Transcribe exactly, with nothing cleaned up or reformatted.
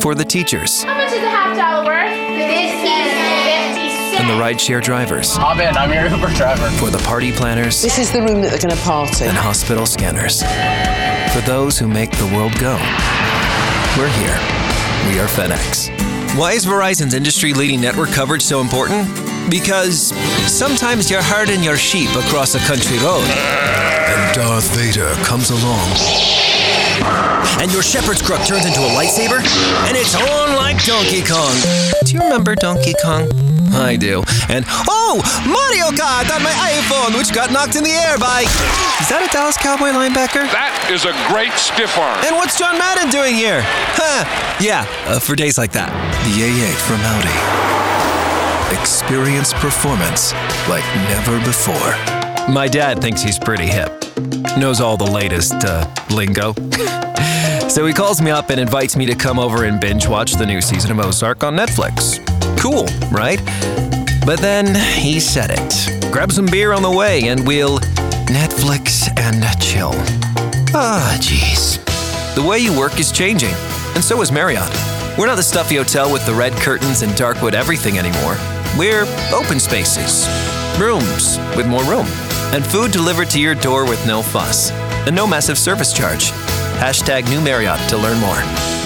for the teachers. How much is a half dollar worth? fifty cents. And the rideshare drivers. I'm in. I'm your Uber driver. For the party planners. This is the room that they're going to party. And hospital scanners. For those who make the world go. We're here. We are FedEx. Why is Verizon's industry-leading network coverage so important? Because sometimes you're herding your sheep across a country road. And Darth Vader comes along. And your shepherd's crook turns into a lightsaber. And it's on like Donkey Kong. Do you remember Donkey Kong? I do. And, oh, Mario Kart on my iPhone, which got knocked in the air by... Is that a Dallas Cowboy linebacker? That is a great stiff arm. And what's John Madden doing here? Huh. Yeah, uh, for days like that. The A eight from Audi. Experience performance like never before. My dad thinks he's pretty hip. Knows all the latest uh, lingo. So he calls me up and invites me to come over and binge watch the new season of Ozark on Netflix. Cool, right? But then he said it. Grab some beer on the way and we'll Netflix and chill. Ah, jeez. The way you work is changing, and so is Marriott. We're not the stuffy hotel with the red curtains and dark wood everything anymore. We're open spaces, rooms with more room, and food delivered to your door with no fuss, and no massive service charge. Hashtag New Marriott to learn more.